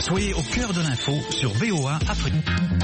Soyez au cœur de l'info sur VOA Afrique.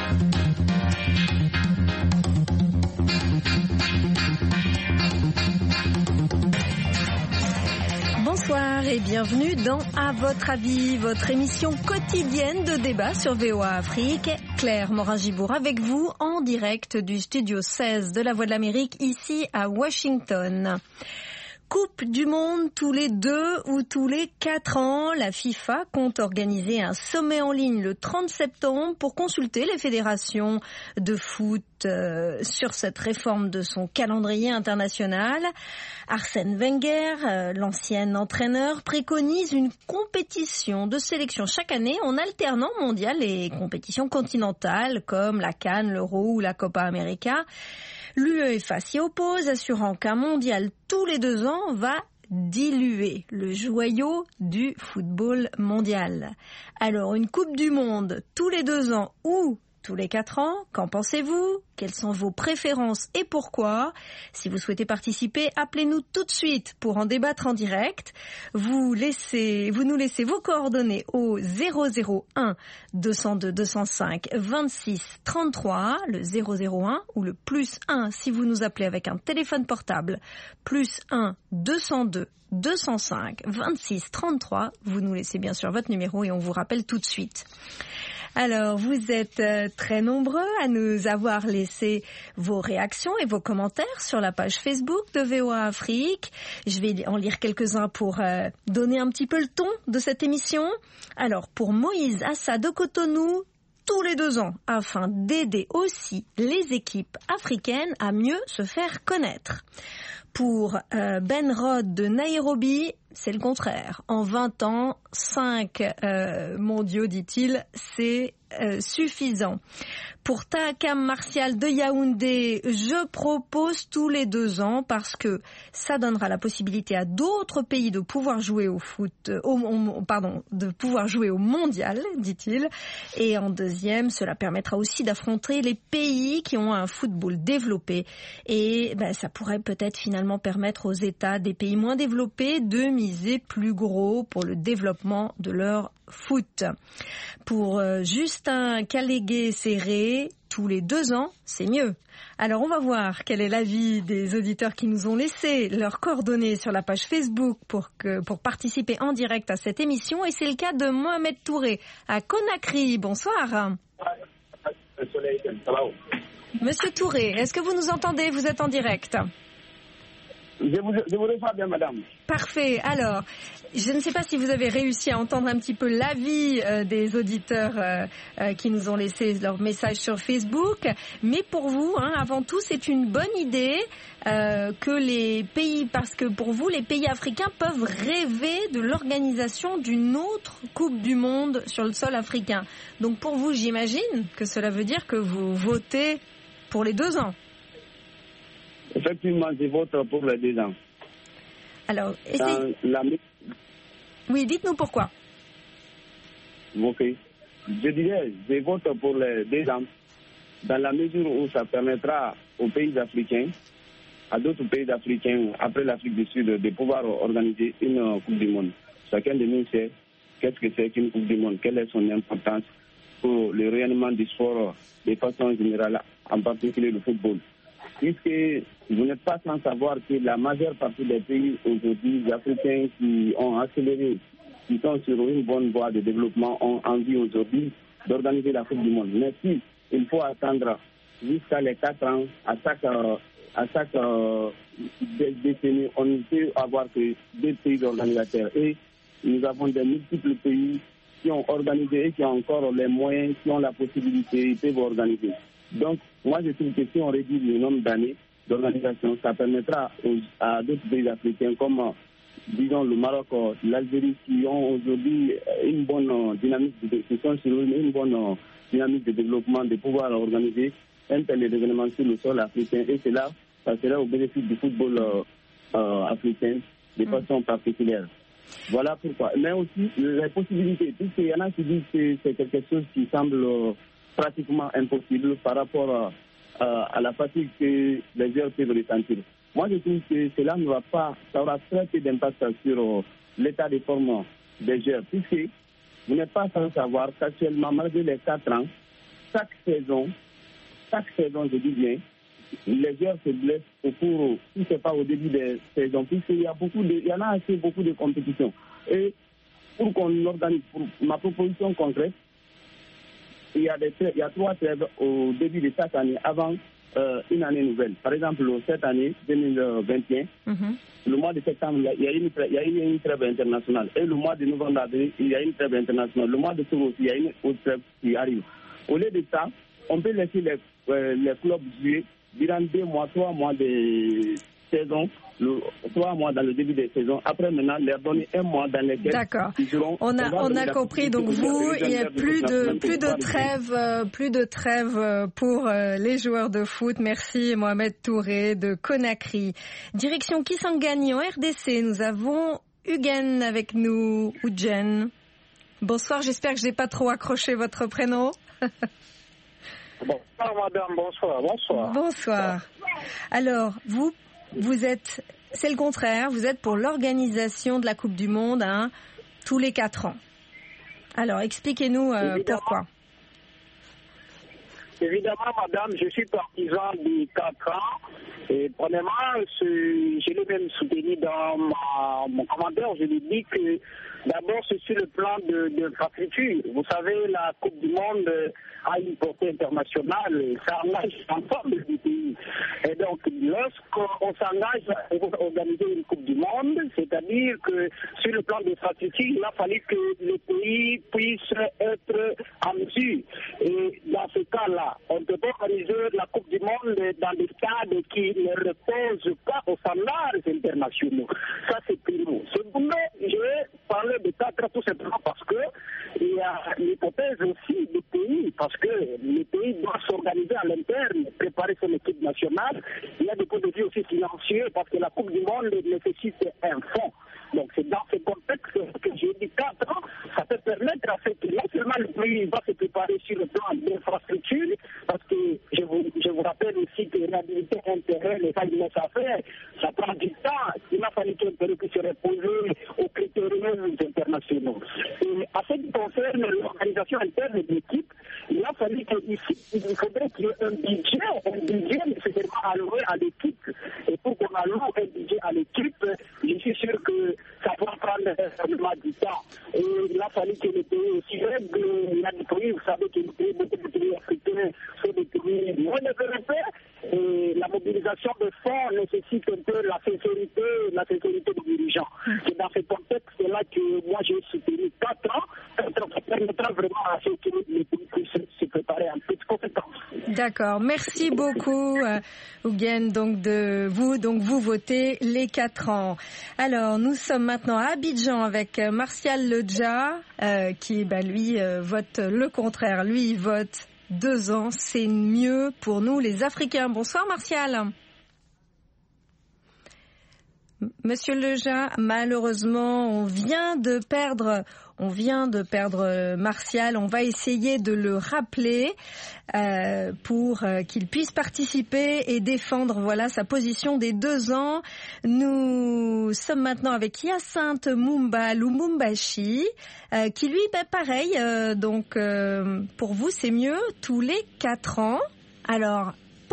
Bonsoir et bienvenue dans À votre avis, votre émission quotidienne de débat sur VOA Afrique. Claire Morin-Gibour avec vous en direct du studio 16 de la Voix de l'Amérique ici à Washington. Coupe du monde tous les 2 ou tous les 4 ans, la FIFA compte organiser un sommet en ligne le 30 septembre pour consulter les fédérations de foot sur cette réforme de son calendrier international. Arsène Wenger, l'ancien entraîneur, préconise une compétition de sélection chaque année en alternant mondial et compétitions continentales comme la CAN, l'Euro ou la Copa América. L'UEFA s'y oppose, assurant qu'un mondial tous les 2 ans va diluer le joyau du football mondial. Alors, une Coupe du Monde tous les 2 ans ou tous les 4 ans, qu'en pensez-vous ? Quelles sont vos préférences et pourquoi ? Si vous souhaitez participer, appelez-nous tout de suite pour en débattre en direct. Vous nous laissez vos coordonnées au 001 202 205 26 33, le 001 ou le +1 si vous nous appelez avec un téléphone portable, +1 202 205 26 33. Vous nous laissez bien sûr votre numéro et on vous rappelle tout de suite. Alors, vous êtes très nombreux à nous avoir laissé vos réactions et vos commentaires sur la page Facebook de VOA Afrique. Je vais en lire quelques-uns pour donner un petit peu le ton de cette émission. Alors, pour Moïse Assa de Cotonou, tous les 2 ans, afin d'aider aussi les équipes africaines à mieux se faire connaître. Pour Ben Rod de Nairobi, c'est le contraire. En 20 ans, 5 mondiaux, dit-il, c'est suffisant. Pour Takam Martial de Yaoundé, je propose tous les 2 ans parce que ça donnera la possibilité à d'autres pays de pouvoir jouer au foot, de pouvoir jouer au mondial, dit-il. Et en deuxième, cela permettra aussi d'affronter les pays qui ont un football développé. Et ça pourrait peut-être finalement permettre aux États des pays moins développés de miser plus gros pour le développement de leur foot. Pour Justin Calégué-Serré, tous les 2 ans, c'est mieux. Alors on va voir quel est l'avis des auditeurs qui nous ont laissé leurs coordonnées sur la page Facebook pour participer en direct à cette émission. Et c'est le cas de Mohamed Touré à Conakry. Bonsoir. Monsieur Touré, est-ce que vous nous entendez ? Vous êtes en direct. Je vous reçois bien, madame. Parfait. Alors, je ne sais pas si vous avez réussi à entendre un petit peu l'avis des auditeurs qui nous ont laissé leur message sur Facebook. Mais pour vous, avant tout, c'est une bonne idée que les pays, parce que pour vous, les pays africains peuvent rêver de l'organisation d'une autre Coupe du Monde sur le sol africain. Donc pour vous, j'imagine que cela veut dire que vous votez pour les 2 ans. Effectivement, je vote pour les 2 ans. Alors, oui, dites-nous pourquoi. Ok. Je dirais, je vote pour les 2 ans, dans la mesure où ça permettra aux pays africains, à d'autres pays africains, après l'Afrique du Sud, de pouvoir organiser une Coupe du Monde. Chacun de nous sait qu'est-ce que c'est qu'une Coupe du Monde, quelle est son importance pour le rayonnement du sport de façon générale, en particulier le football. Puisque vous n'êtes pas sans savoir que la majeure partie des pays aujourd'hui, les Africains qui ont accéléré, qui sont sur une bonne voie de développement, ont envie aujourd'hui d'organiser la Coupe du Monde. Mais si il faut attendre jusqu'à les 4 ans, à chaque décennie, on ne peut avoir que 2 pays organisateurs. Et nous avons des multiples pays qui ont organisé et qui ont encore les moyens, qui ont la possibilité, ils peuvent organiser. Donc, moi, je trouve que si on réduit le nombre d'années d'organisation, ça permettra à d'autres pays africains comme, disons, le Maroc, l'Algérie, qui ont aujourd'hui une bonne dynamique de développement, de pouvoir organiser un tel événement sur le sol africain. Et cela, ça sera au bénéfice du football africain de façon particulière. Voilà pourquoi. Mais aussi, les possibilités, puisqu'il y en a qui disent que c'est quelque chose qui semble pratiquement impossible par rapport à la fatigue que les joueurs peuvent ressentir. Moi, je trouve que cela ne va pas, ça aura très peu d'impact sur l'état de forme des joueurs, puisque vous n'êtes pas sans savoir qu'actuellement, malgré les 4 ans, chaque saison, je dis bien, les joueurs se blessent au cours, si ce n'est pas au début des saisons, puisqu'il y en a assez beaucoup de compétitions. Et pour qu'on organise, pour ma proposition concrète, il y a 3 trêves au début de chaque année, avant une année nouvelle. Par exemple, cette année, 2021, le mois de septembre, il y a une trêve internationale. Et le mois de novembre, il y a une trêve internationale. Le mois de octobre aussi, il y a une autre trêve qui arrive. Au lieu de ça, on peut laisser les clubs jouer durant 2 mois, 3 mois de saison, 3 mois dans le début des saisons. Après, maintenant, leur donner 1 mois dans lequel ils seront... On a compris. Donc vous, il n'y a plus de trêve pour les joueurs de foot. Merci Mohamed Touré de Conakry. Direction Kisangani en RDC. Nous avons Hugen avec nous, Ugen. Bonsoir, j'espère que je n'ai pas trop accroché votre prénom. Bonsoir madame, bonsoir. Bonsoir. Alors, vous êtes, c'est le contraire, vous êtes pour l'organisation de la Coupe du Monde tous les 4 ans. Alors, expliquez-nous pourquoi. Évidemment, madame, je suis partisan des 4 ans. Et premièrement, je l'ai même soutenu dans mon commentaire. Je lui dis que d'abord, c'est sur le plan de l'infrastructure. Vous savez, la Coupe du Monde a une portée internationale. Ça engage l'ensemble du pays. Et donc, lorsqu'on s'engage à organiser une Coupe du Monde, c'est-à-dire que sur le plan de l'infrastructure, il a fallu que le pays puisse être en mesure. Et dans ce cas-là, on ne peut pas organiser la Coupe du Monde dans des stades qui ne reposent pas aux standards internationaux. Ça, c'est primo. Secondement, je vais parler de 4 ans tout simplement parce que il y a l'hypothèse aussi du pays, parce que le pays doit s'organiser à l'interne, préparer son équipe nationale. Il y a des points de vue aussi financiers parce que la Coupe du Monde nécessite un fonds. Donc c'est dans ce contexte que j'ai dit 4 ans, ça peut permettre à ce que non seulement le pays va se préparer sur le plan d'infrastructure, parce que je vous rappelle aussi que réhabiliter un terrain n'est pas une mince affaire, ça prend du temps. Il a fallu qu'un terrain puisse se reposer aux critériums internationaux. Et à ce qui concerne l'organisation interne de l'équipe, il a fallu qu'il faudrait qu'il y ait un budget nécessairement alloué à l'équipe. Et pour qu'on alloue un budget à l'équipe, je suis sûr que ça va prendre vraiment du temps. Et il a fallu que les pays aussi règlent. Il y a des pays, vous savez que beaucoup de pays africains sont des pays moins développés. Et la mobilisation de fonds nécessite un peu la sincérité des dirigeants. C'est dans ce contexte-là que moi j'ai soutenu 4 ans. Ça permettra vraiment à ce que les pays puissent se préparer en toute conséquence. D'accord, merci beaucoup Ougen. Donc vous votez les 4 ans. Alors nous sommes maintenant à Abidjan avec Martial Ledja qui lui vote le contraire. Lui il vote 2 ans, c'est mieux pour nous les Africains. Bonsoir Martial. Monsieur Ledja, malheureusement on vient de perdre Martial. On va essayer de le rappeler pour qu'il puisse participer et défendre sa position des 2 ans. Nous sommes maintenant avec Hyacinthe Mumba Lumumbashi qui lui, pareil, pour vous c'est mieux tous les 4 ans. Alors, pourquoi ?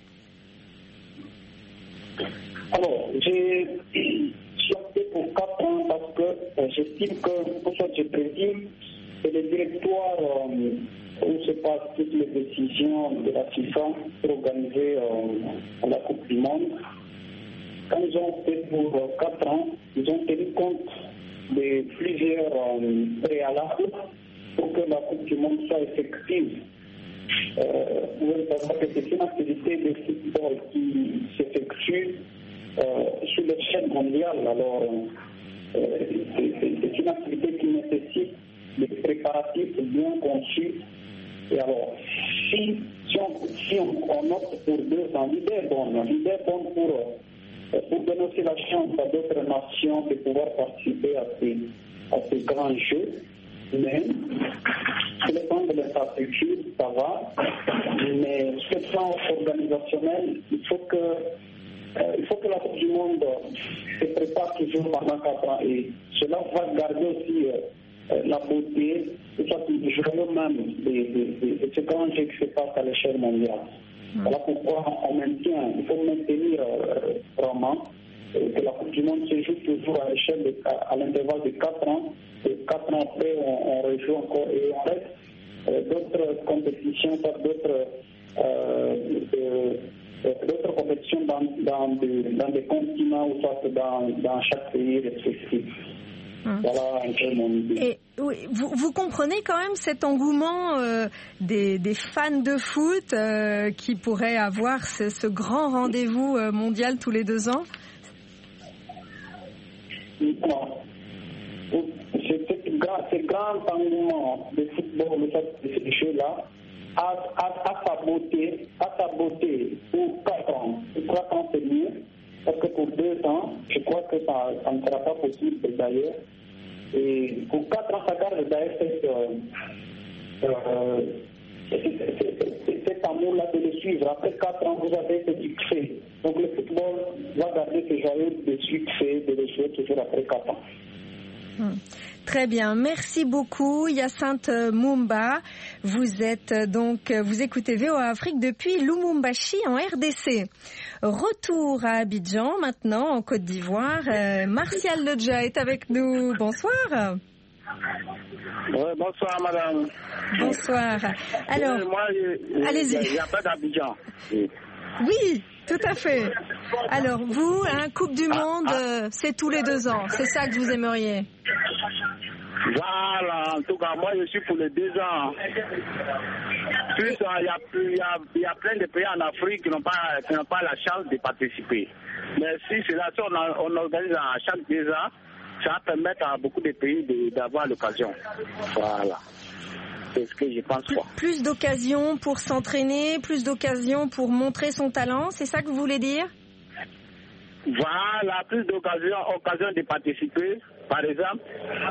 Alors, j'ai opté pour 4 ans parce que j'estime que, pour ça je prédis, c'est le directoire où se passent toutes les décisions de la FIFA pour organiser la Coupe du Monde. Quand ils ont opté pour 4 ans, ils ont tenu compte de plusieurs préalables pour que la Coupe du Monde soit effective. Vous voyez savoir que c'est une activité de football qui s'effectue sur l'échelle mondiale. Alors, c'est une activité qui nécessite des préparatifs bien conçus. Et alors, si on opte pour 2 ans, l'idée est bonne pour donner aussi la chance à d'autres nations de pouvoir participer à ces grands jeux. Mais, sur le plan de l'infrastructure, ça va. Mais sur le plan organisationnel, il faut que la Coupe du Monde se prépare toujours pendant 4 ans. Et cela va garder aussi la beauté, et ça c'est le joyau même de ce grand jeu qui se passe à l'échelle mondiale. Voilà pourquoi on maintient, il faut maintenir vraiment que la Coupe du Monde se joue toujours à l'échelle à l'intervalle de 4 ans. Et 4 ans après, on rejoue encore et on reste d'autres compétitions, d'autres compétitions dans des continents ou soit dans chaque pays respectif. Voilà un peu mon idée. Et oui, vous comprenez quand même cet engouement des fans de foot qui pourraient avoir ce grand rendez-vous mondial tous les 2 ans? Non. Ce grand engouement de football, de ces jeux-là, à sa beauté pour 4 ans. Pour 4 ans, c'est mieux. Parce que pour 2 ans, je crois que ça ne sera pas possible d'ailleurs. Et pour 4 ans, ça garde d'ailleurs cet amour-là de le suivre. Après 4 ans, vous avez ce succès. Donc le football va garder ce joyau de succès, de le jouer toujours après 4 ans. Très bien, merci beaucoup Hyacinthe Mumba. Vous écoutez VOA Afrique depuis Lumumbashi en RDC. Retour à Abidjan maintenant en Côte d'Ivoire. Martial Ledja est avec nous. Bonsoir. Oui, bonsoir madame. Bonsoir. Alors, moi, allez-y. Il n'y a pas d'Abidjan. Oui, tout à fait. Alors vous, Coupe du Monde, c'est tous les 2 ans. C'est ça que vous aimeriez? Voilà, en tout cas, moi je suis pour les 2 ans. Plus il y a plein de pays en Afrique qui n'ont pas la chance de participer. Mais si on organise à chaque 2 ans, ça va permettre à beaucoup de pays d'avoir l'occasion. Voilà. C'est ce que je pense. Plus d'occasions pour s'entraîner, plus d'occasions pour montrer son talent, c'est ça que vous voulez dire? Voilà, plus d'occasions de participer. Par exemple,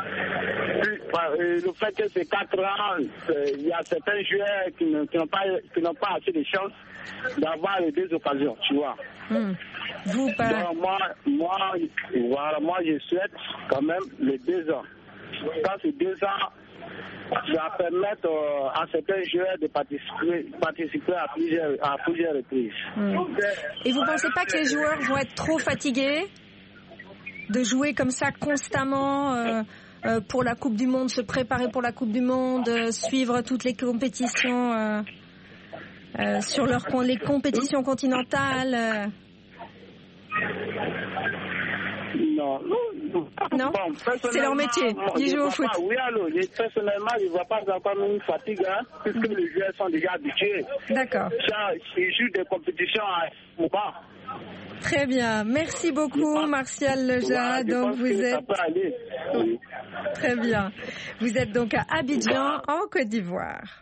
le fait que c'est 4 ans, il y a certains joueurs qui n'ont pas assez de chance d'avoir les 2 occasions, tu vois. Vous pas. Donc moi, je souhaite quand même les 2 ans. Quand c'est 2 ans, ça va permettre à certains joueurs de participer à plusieurs reprises. Et vous ne pensez pas que les joueurs vont être trop fatigués de jouer comme ça constamment pour la Coupe du Monde, se préparer pour la Coupe du Monde, suivre toutes les compétitions sur les compétitions continentales? Non. Non, c'est leur métier. Ils jouent au foot. Oui, alors, personnellement, je ne vois pas encore une fatigue, puisque les joueurs sont déjà habitués. D'accord. Ils jouent des compétitions à moment. Très bien. Merci beaucoup, Martial Ledja. Donc, vous êtes... Très bien. Vous êtes donc à Abidjan, en Côte d'Ivoire.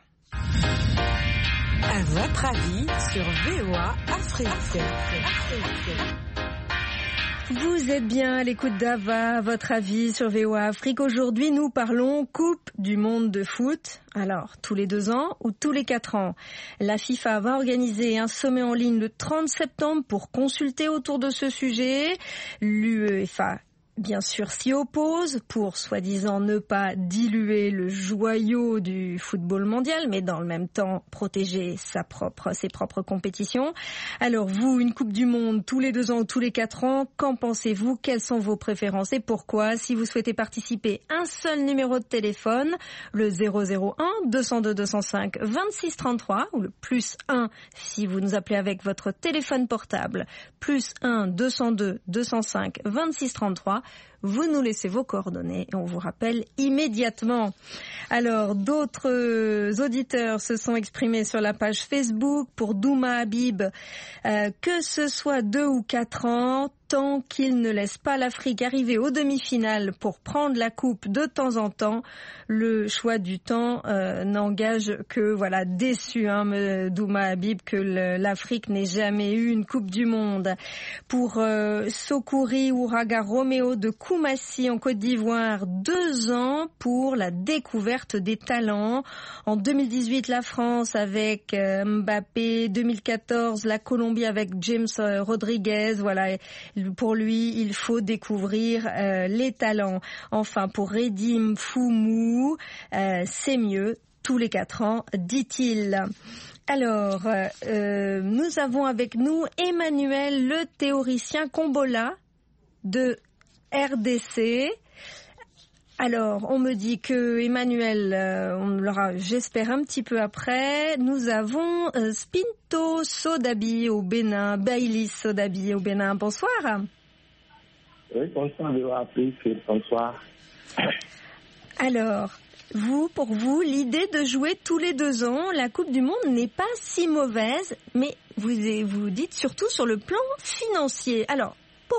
À votre avis sur VOA Afrique. Vous êtes bien à l'écoute d'Ava, votre avis sur VOA Afrique. Aujourd'hui, nous parlons Coupe du Monde de foot. Alors, tous les 2 ans ou tous les 4 ans? La FIFA va organiser un sommet en ligne le 30 septembre pour consulter autour de ce sujet. L'UEFA, bien sûr, s'y oppose pour, soi-disant, ne pas diluer le joyau du football mondial, mais dans le même temps protéger ses propres compétitions. Alors vous, une Coupe du Monde tous les 2 ans ou tous les 4 ans, qu'en pensez-vous? Quelles sont vos préférences et pourquoi? Si vous souhaitez participer, un seul numéro de téléphone, le 001 202 205 26 33 ou le +1 si vous nous appelez avec votre téléphone portable, +1 202 205 26 33. Vous nous laissez vos coordonnées et on vous rappelle immédiatement. Alors, d'autres auditeurs se sont exprimés sur la page Facebook pour Douma Habib. Que ce soit 2 ou 4 ans, tant qu'il ne laisse pas l'Afrique arriver aux demi-finales pour prendre la coupe de temps en temps, le choix du temps n'engage que, déçu, Douma Habib, que l'Afrique n'ait jamais eu une Coupe du Monde. Pour Sokuri Ouraga Romeo de Koumassi en Côte d'Ivoire, 2 ans pour la découverte des talents. En 2018, la France avec Mbappé, 2014, la Colombie avec James Rodriguez. Voilà, pour lui, il faut découvrir les talents. Enfin, pour Redim Foumou, c'est mieux tous les 4 ans, dit-il. Alors, nous avons avec nous Emmanuel, le théoricien Kombola de RDC. Alors, on me dit que Emmanuel, on l'aura, j'espère, un petit peu après. Nous avons Spinto Sodabi au Bénin, Bailis Sodabi au Bénin. Bonsoir. Oui, bonsoir, bonsoir. Alors, pour vous, l'idée de jouer tous les 2 ans, la Coupe du Monde n'est pas si mauvaise, mais vous dites surtout sur le plan financier. Alors, pourquoi ?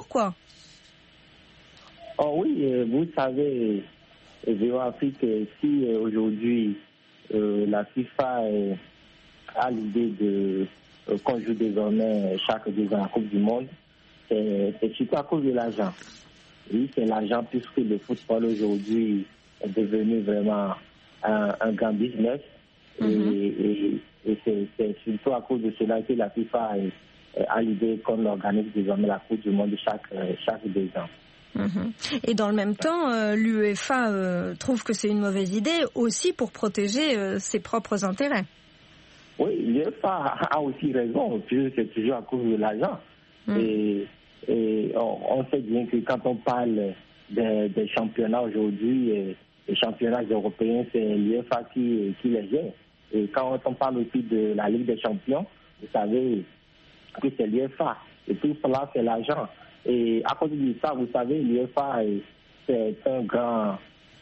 Oh oui, vous savez, VOA Afrique, si aujourd'hui la FIFA a l'idée qu'on joue désormais chaque 2 ans la Coupe du Monde, c'est surtout à cause de l'argent. Oui, c'est l'argent puisque le football aujourd'hui est devenu vraiment un grand business. Et c'est surtout à cause de cela que la FIFA a l'idée qu'on organise désormais la Coupe du Monde chaque 2 ans. Et dans le même temps, l'UEFA trouve que c'est une mauvaise idée aussi pour protéger ses propres intérêts. Oui, l'UEFA a aussi raison, puisque c'est toujours à cause de l'argent. Et on sait bien que quand on parle des championnats aujourd'hui, les championnats européens, c'est l'UEFA qui les gère. Et quand on parle aussi de la Ligue des Champions, vous savez que c'est l'UEFA. Et tout cela, c'est l'argent. Et à cause de ça, vous savez, l'UEFA, c'est un grand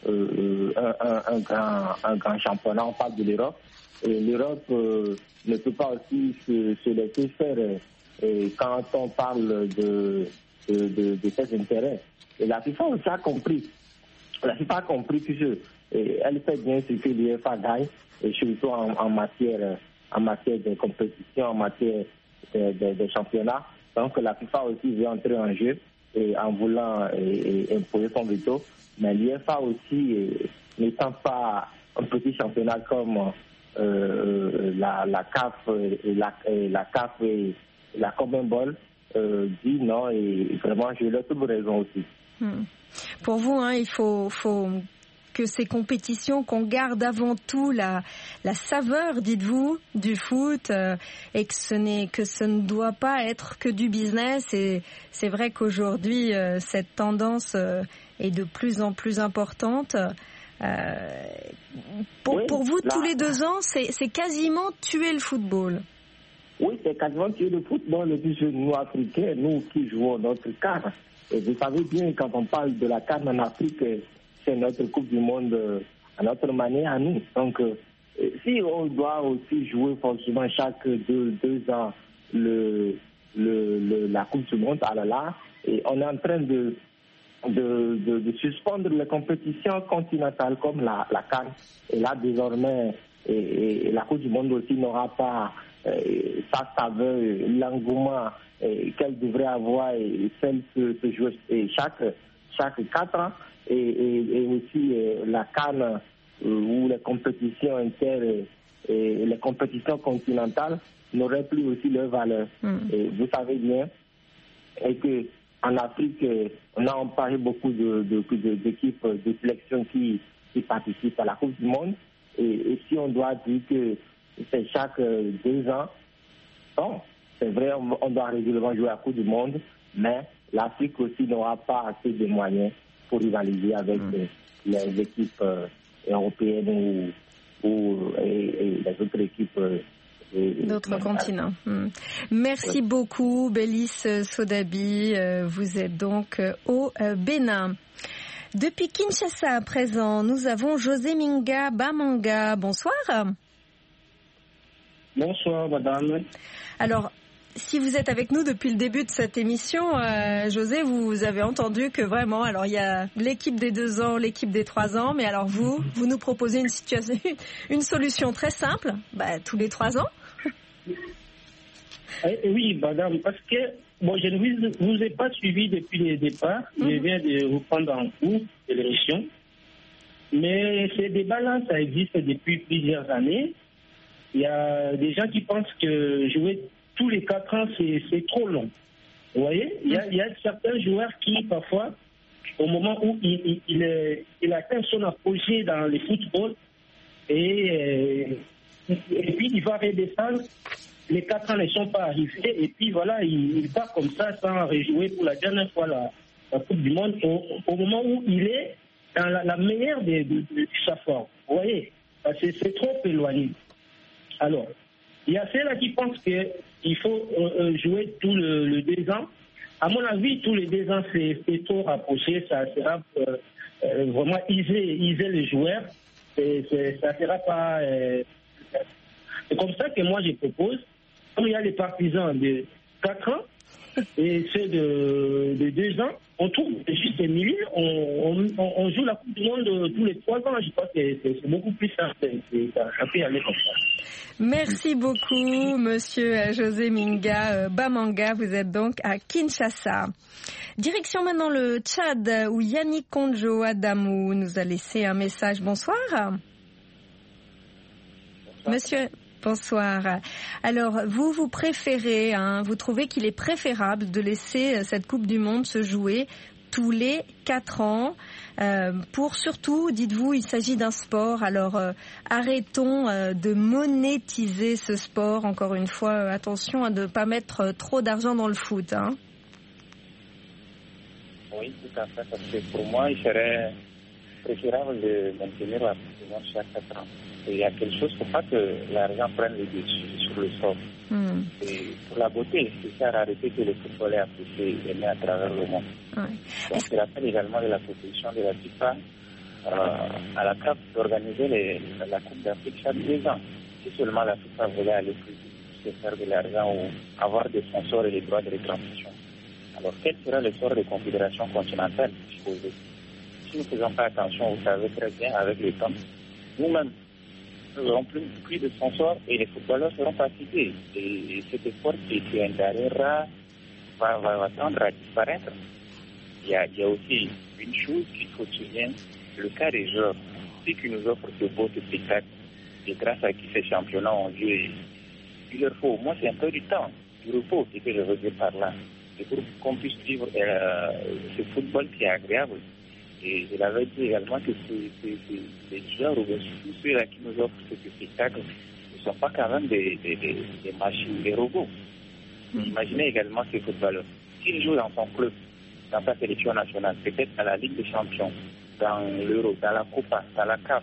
championnat. On parle de l'Europe. Et l'Europe ne peut pas aussi se laisser faire quand on parle de ses intérêts. Et la FIFA aussi a compris. La FIFA a compris que elle fait bien ce que l'UEFA gagne, et surtout en matière de compétition, en matière de championnat. Donc la FIFA aussi veut entrer en jeu et en voulant imposer son veto. Mais l'UEFA aussi, n'étant pas un petit championnat comme la CAF la CAF et la CONMEBOL, dit non, et vraiment je leur trouve raison aussi. Pour vous, il faut que ces compétitions, qu'on garde avant tout la saveur, dites-vous, du foot, et que ce ne doit pas être que du business. Et c'est vrai qu'aujourd'hui, cette tendance est de plus en plus importante. Pour vous, tous les 2 ans, c'est quasiment tuer le football. Oui, c'est quasiment tuer le football. Et puis nous, Africains, nous qui jouons notre CAN. Et vous savez bien, quand on parle de la CAN en Afrique, c'est notre Coupe du Monde à notre manière, à nous. Donc, si on doit aussi jouer forcément chaque 2 ans la Coupe du Monde, alors là, et on est en train de suspendre les compétitions continentales comme la CAN. Et là, désormais, et la Coupe du Monde aussi n'aura pas sa saveur, l'engouement qu'elle devrait avoir, et celle que se joue chaque 4 ans. Et aussi la CAN ou les compétitions et les compétitions continentales n'auraient plus aussi leur valeur. Et vous savez bien et que en Afrique, on a parlé beaucoup d'équipes de sélection qui participent à la Coupe du Monde. Et si on doit dire que c'est chaque 2 ans, bon, c'est vrai, on doit régulièrement jouer à la Coupe du Monde, mais l'Afrique aussi n'aura pas assez de moyens pour rivaliser avec les équipes européennes ou les autres équipes d'autres continents. Merci beaucoup, Bailis Sodabi. Vous êtes donc au Bénin. Depuis Kinshasa à présent, nous avons José Minga Bamanga. Bonsoir. Bonsoir, madame. Alors, si vous êtes avec nous depuis le début de cette émission, José, vous avez entendu que vraiment, alors il y a l'équipe des 2 ans, l'équipe des 3 ans, mais alors vous nous proposez une solution très simple, tous les 3 ans. Oui, madame, parce que je ne vous ai pas suivi depuis le départ. Je viens de vous prendre en cours de l'émission. Mais ces débats-là, ça existe depuis plusieurs années. Il y a des gens qui pensent que jouer tous les 4 ans, c'est trop long. Vous voyez, il y a certains joueurs qui, parfois, au moment où il atteint son apogée dans le football, et puis il va redescendre, les 4 ans ne sont pas arrivés, et puis voilà, il part comme ça sans rejouer pour la dernière fois la Coupe du Monde, au moment où il est dans la meilleure de sa forme. Vous voyez, c'est trop éloigné. Alors, il y a ceux-là qui pensent qu'il faut jouer tous les 2 ans. À mon avis, tous les 2 ans, c'est trop rapproché. Ça sera vraiment iser les joueurs. Ça ne sera pas... c'est comme ça que moi, je propose, comme il y a les partisans de 4 ans et ceux de 2 ans, on trouve juste un milieu. On joue la Coupe du Monde tous les 3 ans. Je crois que c'est beaucoup plus simple. Ça peut aller comme ça. Merci beaucoup, monsieur José Minga Bamanga. Vous êtes donc à Kinshasa. Direction maintenant le Tchad, où Yannick Kondjo Adamou nous a laissé un message. Bonsoir. Monsieur, bonsoir. Alors, vous préférez, vous trouvez qu'il est préférable de laisser cette Coupe du Monde se jouer tous les 4 ans. Pour surtout, dites-vous, il s'agit d'un sport. Alors, arrêtons de monétiser ce sport. Encore une fois, attention à ne pas mettre trop d'argent dans le foot. Oui, tout à fait. Parce que pour moi, il serait préférable de maintenir la saison chaque 4 ans. Et il y a quelque chose pour pas que l'argent prenne le dessus sur le sport. Et pour la beauté, c'est ça la rareté que le football est apprécié et mis à travers le monde. Donc, je rappelle également de la proposition de la FIFA à la CAF d'organiser la Coupe d'Afrique chaque 2 ans. Si seulement la FIFA voulait aller plus vite, c'est faire de l'argent ou avoir des sponsors et les droits de retransmission. Alors, quel sera le sort des confédérations continentales supposées? Si nous ne faisons pas attention, vous savez très bien, avec le temps, nous-mêmes, nous aurons plus de sponsors et les footballeurs seront pas cités. Et cet effort qui est un denrée rare va tendre à disparaître. Il y a aussi une chose qu'il faut souligner, le cas des joueurs. Ceux qui nous offrent ce beau spectacle, et grâce à qui ces championnats ont lieu, il leur faut au moins un peu du temps, du repos, c'est ce que je veux dire par là. C'est pour qu'on puisse vivre ce football qui est agréable. Et je l'avais dit également que ces joueurs, ou tous ceux-là qui nous offrent ce spectacle, ne sont pas quand même des machines, des robots. Imaginez également ces footballeurs. S'ils jouent dans son club, dans sa sélection nationale, peut-être dans la Ligue des Champions, dans l'Euro, dans la Copa, dans la CAF,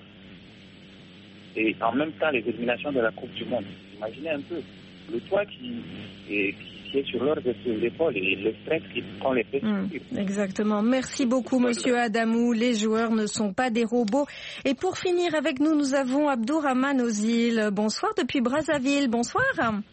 et en même temps les éliminations de la Coupe du Monde, imaginez un peu le toit qui est sur leurs épaules et le stress qu'on les fait subir. Exactement. Merci beaucoup, monsieur Adamou. Les joueurs ne sont pas des robots. Et pour finir avec nous, nous avons Abdourahmane Ozil. Bonsoir depuis Brazzaville. Bonsoir.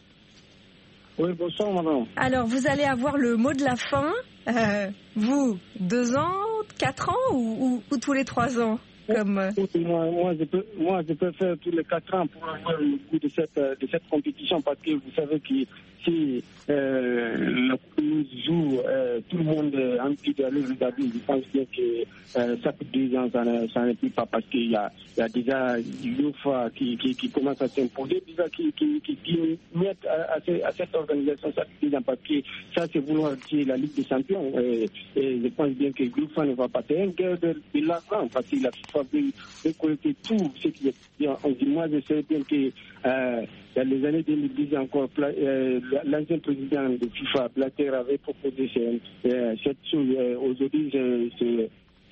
Oui, bonsoir, madame. Alors, vous allez avoir le mot de la fin. Vous, 2 ans, 4 ans ou tous les 3 ans comme... Moi, je peux faire tous les 4 ans pour avoir le goût de cette compétition, parce que vous savez que si le club joue, tout le monde a envie d'aller regarder. Je pense bien que chaque 2 ans, ça ne peut pas, parce qu'il y a déjà l'UEFA qui commence à s'imposer, déjà qui mettent à cette organisation chaque 2 ans, parce que ça, c'est vouloir dire la Ligue des Champions. Et je pense bien que l'UEFA ne va pas faire un guerre de l'argent, parce que la FIFA veut collecter tout ce qui est bien. Moi, je sais bien que dans les années 2010 encore, l'ancien président de FIFA, Blatter, avait proposé cette chose. Aujourd'hui, c'est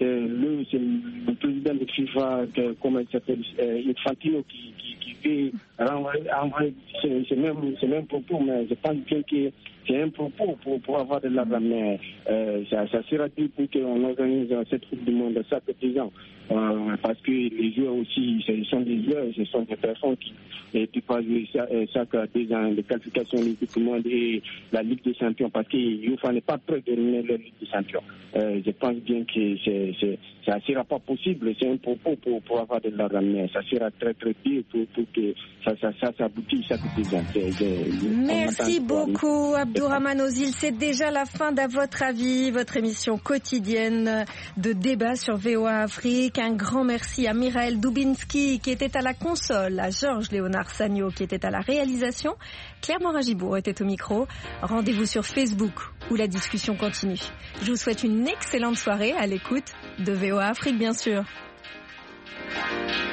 le président de FIFA, comment il s'appelle, Infantino, qui veut renvoyer ce même propos, mais je pense bien que c'est un propos pour avoir de l'argent, mais ça sera dit pour qu'on organise cette Coupe du Monde chaque 2 ans, parce que les joueurs aussi, ce sont des joueurs joueurs, ce sont des personnes qui peuvent jouer chaque 2 ans les qualifications olympiques du monde et la Ligue des Champions, parce qu'il ne fallait pas près de mener la Ligue des Champions. Je pense bien que ça ne sera pas possible, c'est un propos pour avoir de l'argent, mais ça sera très très dur pour que ça aboutisse chaque 2 ans. Merci beaucoup Abdourahmane Ozil, c'est déjà la fin d'À votre avis, votre émission quotidienne de débat sur VOA Afrique. Un grand merci à Miraël Dubinski qui était à la console, à Georges Léonard Sagno qui était à la réalisation, Claire Morin-Gibourg était au micro. Rendez-vous sur Facebook où la discussion continue. Je vous souhaite une excellente soirée à l'écoute de VOA Afrique bien sûr.